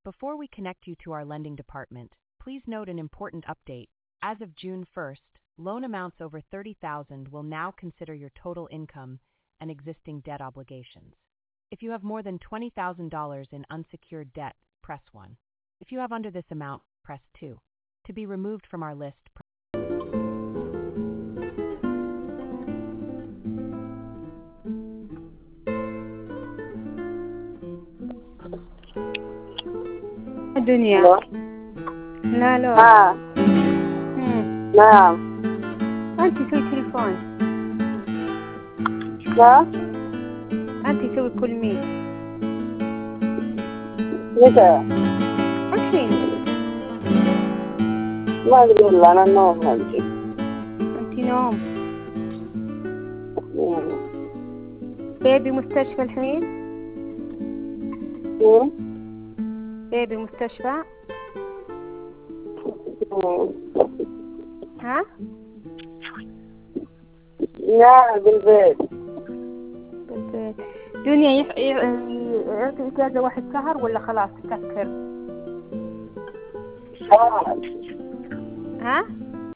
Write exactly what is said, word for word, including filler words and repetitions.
Before we connect you to our lending department, please note an important update. As of June first, loan amounts over thirty thousand dollars will now consider your total income and existing debt obligations. If you have more than twenty thousand dollars in unsecured debt, press one. If you have under this amount, press two. To be removed from our list, press الدنيا. الو. لا لا. ها. مم. نعم. أنت تسوي تليفون. لا. أنت تسوي كل مين. متى؟ الحين. ما أدري والله أنا نوم هذي. أنت نوم. بيبي مستشفى الحين. مم. بيبي مستشفى. مم. ها؟ لا بالبيت. بالبيت. دنيا يح... يعطي إجازة واحد شهر ولا خلاص تسكر؟ خلاص. ها؟